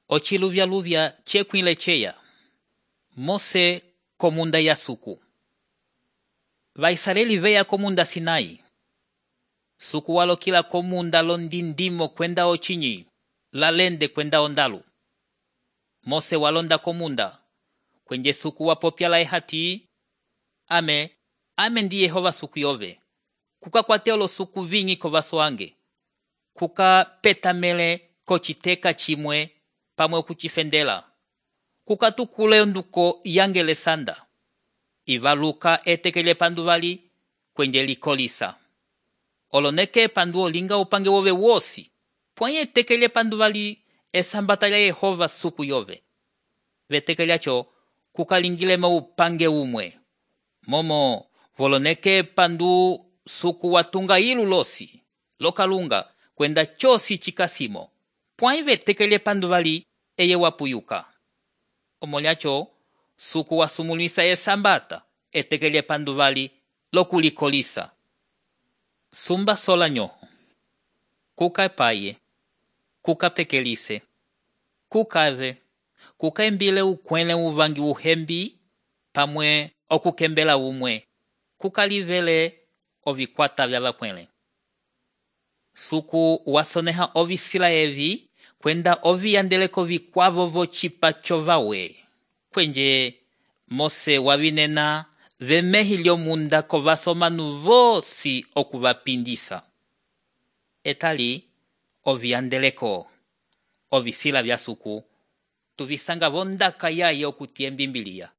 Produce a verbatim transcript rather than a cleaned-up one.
Ochiluvya-luvya chekwile cheya. Mose komunda ya suku. Vaisraeli veya komunda Sinai. Suku walo kila komunda londindimo kwenda ochinyi, lalende kwenda ondalu. Mose walonda komunda, kwenye suku wapopya la ehati, ame, ame ndi Yehova suku yove. Kuka kwa teolo suku vingi kovasoange. Kuka petamele kochiteka chimwe, pamwe kuchifendela. Kuka tukule nduko yangele sanda. Ivaluka etekele panduvali kwenye likolisa. Oloneke panduo linga upange wove wosi. Pwanye etekele panduvali esambata ya Yehova suku yove. Vetekele cho kukalingile ma upange umwe. Momo voloneke pandu suku watunga ilu losi. Lokalunga kwenda chosi chikasimo. Pwanye vetekele panduvali eye wapuyuka. Omoliacho suku wasumulisa esambata etekele panduvali lokulikolisa. Sumba sola nyoho. Kuka epaye. Kuka pekelise. Kuka ave. Kuka embile ukwele uvangi uhembi. Pamwe okukembela umwe. Kuka livele ovikwata vya vakwele. Suku wasoneha ovisila evi. Kwenda ovi yandeleko vikwavo vochipa chovawe. Kwenye Mose wavinena vemehilio munda kovasomanu vosi okuvapindisa. Etali oviandeleko ovisila vya suku tuvisanga vondaka yaye okutiembimbilia.